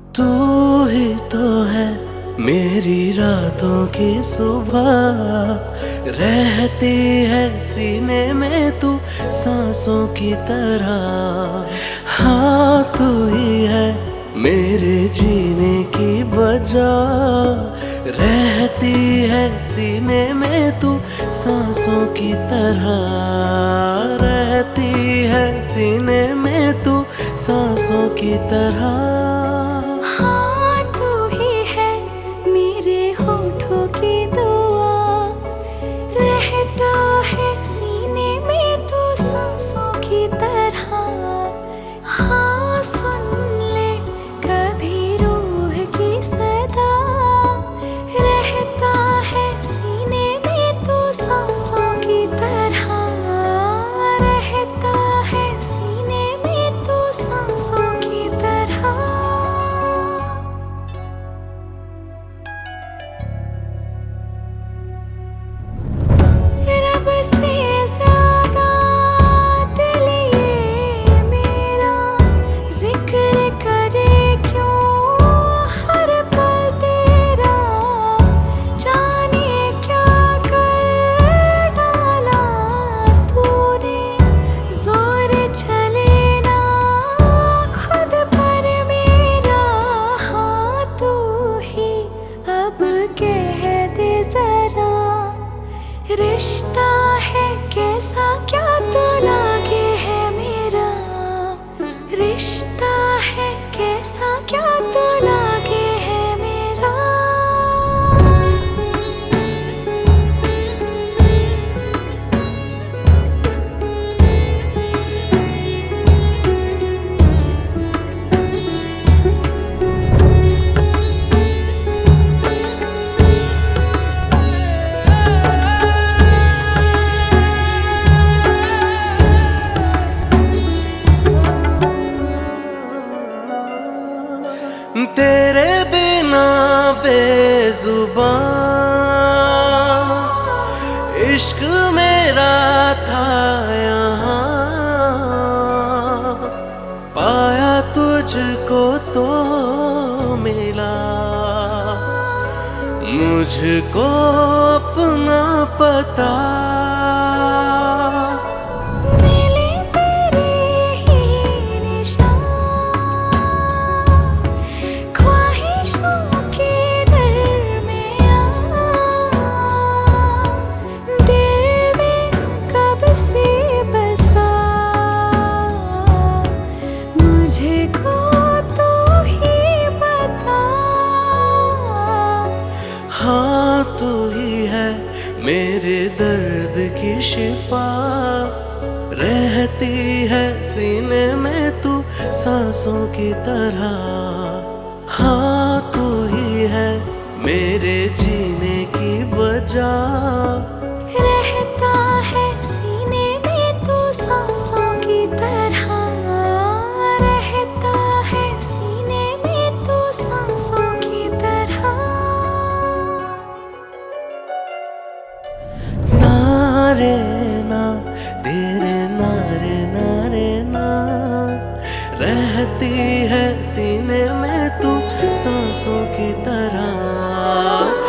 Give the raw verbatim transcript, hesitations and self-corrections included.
तू ही तो है मेरी रातों की सुबह, रहती है सीने में तू सांसों की तरह। हाँ तू ही है मेरे जीने की वजह, रहती है सीने में तू सांसों की तरह, रहती है सीने में तू सांसों की तरह। हाँ तू ही है मेरे होठों की दुआ, रहता है सीने में तू सांसों की तरह। हाँ सुन ले कभी रूह की सदा, रहता है सीने में तू सांसों की तरह, रहता है सीने में तू सांसों की तरह। रब से ज़्यादा दिल ये मेरा ज़िक्र करे क्यों हर पल तेरा, जाने क्या कर डाला तूने, ज़ोर चले ना खुद पर मेरा। हाँ तू ही अब कह दे ज़रा, रिश्ता है कैसा क्या तो लागे है मेरा, रिश्ता है कैसा क्या तो लागे है मेरा। तेरे बिना बेजुबान इश्क मेरा था यहाँ, पाया तुझको तो मिला मुझको अपना पता। मिले तेरे ही निशान ख्वाहिशों के दरमियाँ, दिल में कब से बसा मुझको तो ही बता। हाँ तू ही है मेरे दर्द की शिफा, रहती है सीने में तू सांसों की तरह। हाँ तू ही है मेरे जीने की वजह, रहता है सीने में तू सांसों की तरह, रहता है सीने में तू सांसों की तरह। नारे ना तेरे नारे नारे ना, रहती है सीने में तू सांसों की तरह।